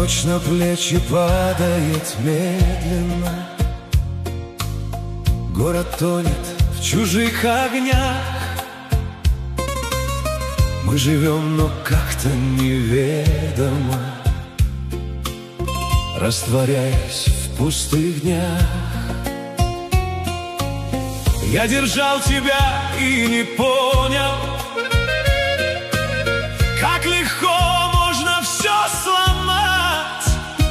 Ночь на плечи падает медленно, город тонет в чужих огнях. Мы живем, но как-то неведомо, растворяясь в пустых днях. Я держал тебя и не понял, как легко можно все сломать.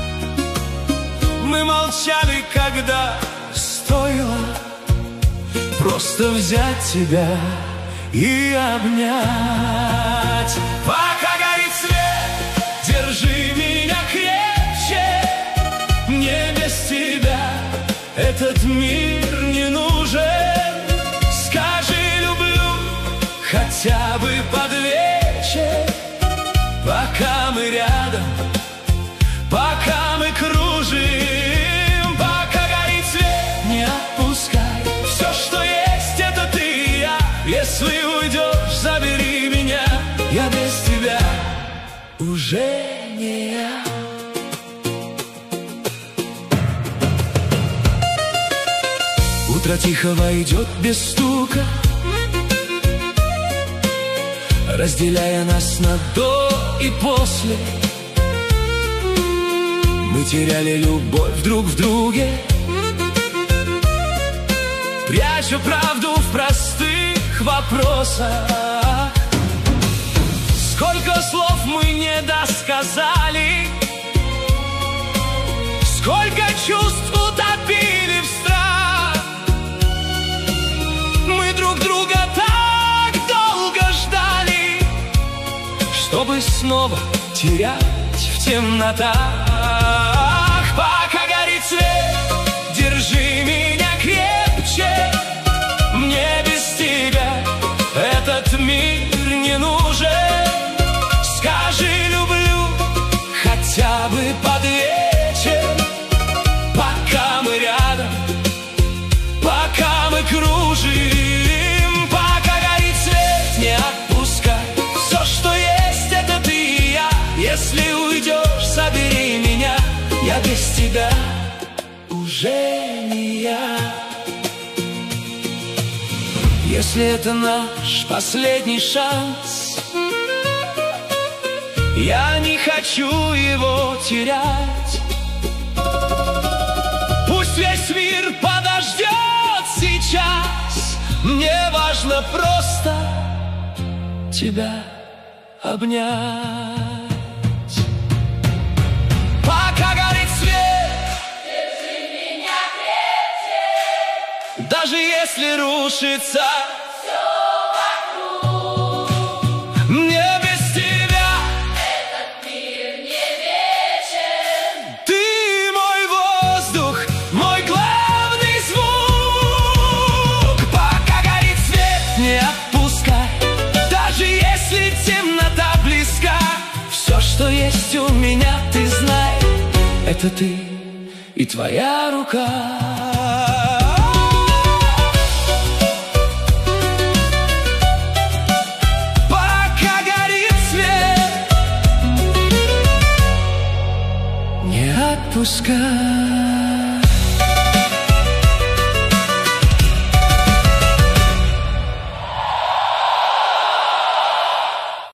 Мы молчали, когда стоило просто взять тебя и обнять. Пока горит свет, держи меня крепче. Мне без тебя этот мир не нужен. Скажи люблю хотя бы под вечер. Пока мы рядом, пока мы кружим, пока горит свет, не отпускай. Все, что есть, это ты и я. Если уйдешь, забери меня. Я без тебя уже не я. Утро тихо войдет без стука, разделяя нас на до и после. Мы теряли любовь друг в друге, пряча правду в простых вопросах. Сколько слов мы не досказали, сколько чувств утопили в страх. Мы друг друга так долго ждали, чтобы снова терять в темнотах. Пока горит свет, держи меня крепче. Мне без тебя этот мир не нужен. Скажи люблю хотя бы под вечер. Пока мы рядом, пока мы кружим, пока горит свет, не отпускай. Все, что есть, это ты и я. Если уйдешь, забери меня. Я без тебя уже не я. Если это наш последний шанс, я не хочу его терять. Пусть весь мир подождет сейчас. Мне важно просто тебя обнять. Пока горит свет, держи меня крепче. Даже если рушится все вокруг, мне без тебя этот мир не вечен. Ты мой воздух, мой главный звук. Пока горит свет, не отпускай. Даже если темнота близка, все, что есть у меня, ты знай, это ты и твоя рука. Пока горит свет, не отпускай.